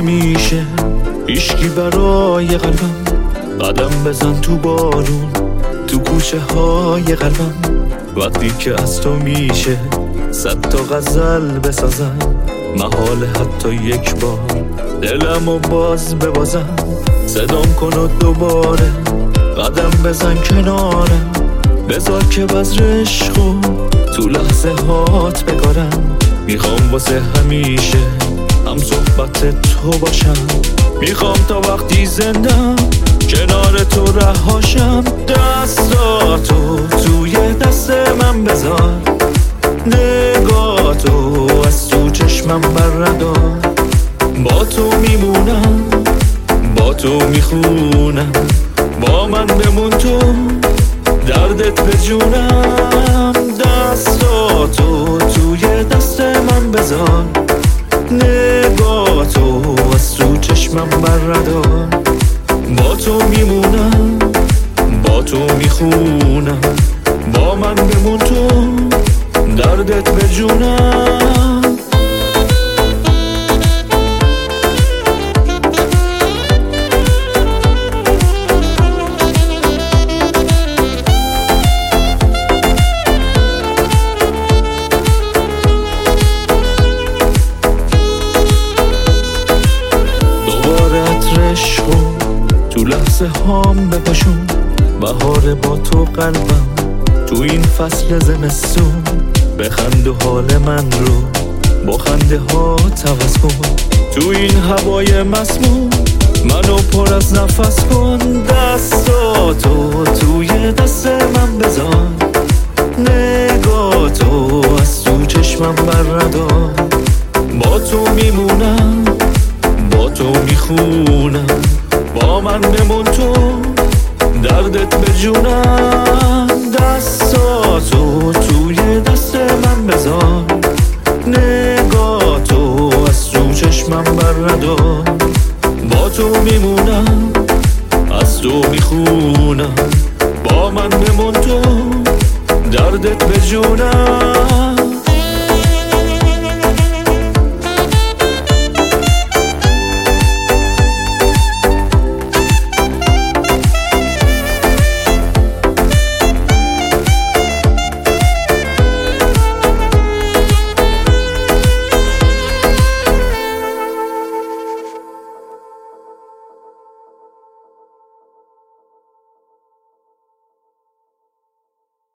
همیشه هیچکی برای قلبم قدم بزن تو بارون تو کوچه های قلبم وقتی که از تو میشه 100 تا غزل بسازم محال حتی یک بار دلمو باز ببازم صدام کن و دوباره قدم بزن کنارم بذار که بذر عشقو تو لحظه هات بکارم میخوام واسه همیشه هم صحبت تو باشم میخوام تا وقتی زندم کنار تو رهاشم دستاتو توی دست من بذار نگاهتو از تو چشمم بردار با تو میمونم با تو میخونم با من بمون تو دردت به جونم دستاتو توی دست من بذار نگاهتو از تو چشمم بردار با تو میمونم با تو میخونم با من بمون تو دردت به جونم تو لحظه هام بپاشون بهار با تو قلبم تو این فصل زمستون بخند و حال من رو با خنده ها عوض کن تو این هوای مسموم منو پر از نفس کن دستاتو توی دست من بذار نگاهتو از تو چشمم بردار با تو میمونم با تو میخونم با من بمون تو دردت به جونم دستاتو توی دست من بذار نگاهتو از تو چشمم بردار با تو میمونم از تو میخونم با من بمون تو دردت به جونم